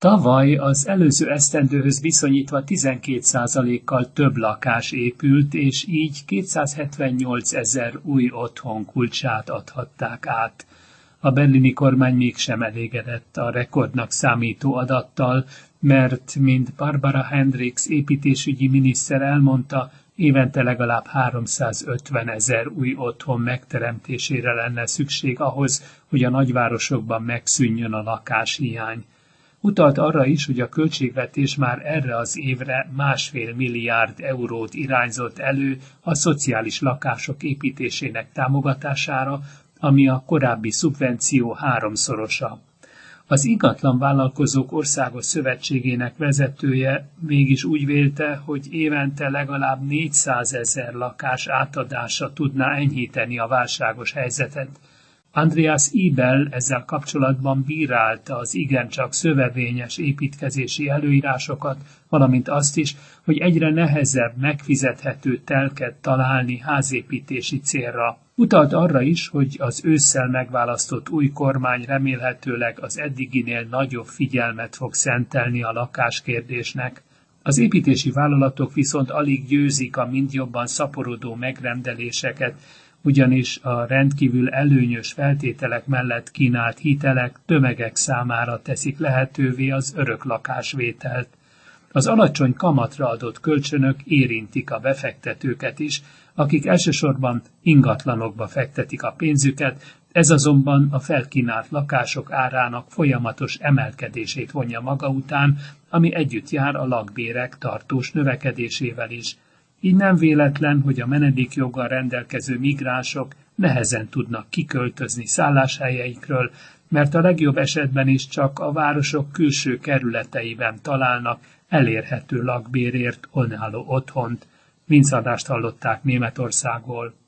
Tavaly az előző esztendőhöz viszonyítva 12%-kal több lakás épült, és így 278 000 új otthon kulcsát adhatták át. A berlini kormány mégsem elégedett a rekordnak számító adattal, mert, mint Barbara Hendricks építésügyi miniszter elmondta, évente legalább 350 000 új otthon megteremtésére lenne szükség ahhoz, hogy a nagyvárosokban megszűnjön a lakáshiány. Utalt arra is, hogy a költségvetés már erre az évre 1,5 milliárd eurót irányzott elő a szociális lakások építésének támogatására, ami a korábbi szubvenció 3-szorosa. Az Ingatlan Vállalkozók Országos Szövetségének vezetője mégis úgy vélte, hogy évente legalább 400 000 lakás átadása tudná enyhíteni a válságos helyzetet. Andreas Ibel ezzel kapcsolatban bírálta az igencsak szövevényes építkezési előírásokat, valamint azt is, hogy egyre nehezebb megfizethető telket találni házépítési célra. Utalt arra is, hogy az ősszel megválasztott új kormány remélhetőleg az eddiginél nagyobb figyelmet fog szentelni a lakáskérdésnek. Az építési vállalatok viszont alig győzik a mind jobban szaporodó megrendeléseket, ugyanis a rendkívül előnyös feltételek mellett kínált hitelek tömegek számára teszik lehetővé az öröklakásvételt. Az alacsony kamatra adott kölcsönök érintik a befektetőket is, akik elsősorban ingatlanokba fektetik a pénzüket, ez azonban a felkínált lakások árának folyamatos emelkedését vonja maga után, ami együtt jár a lakbérek tartós növekedésével is. Így nem véletlen, hogy a menedékjoggal rendelkező migránsok nehezen tudnak kiköltözni szálláshelyeikről, mert a legjobb esetben is csak a városok külső kerületeiben találnak elérhető lakbérért önálló otthont. Vince Adást hallották Németországból.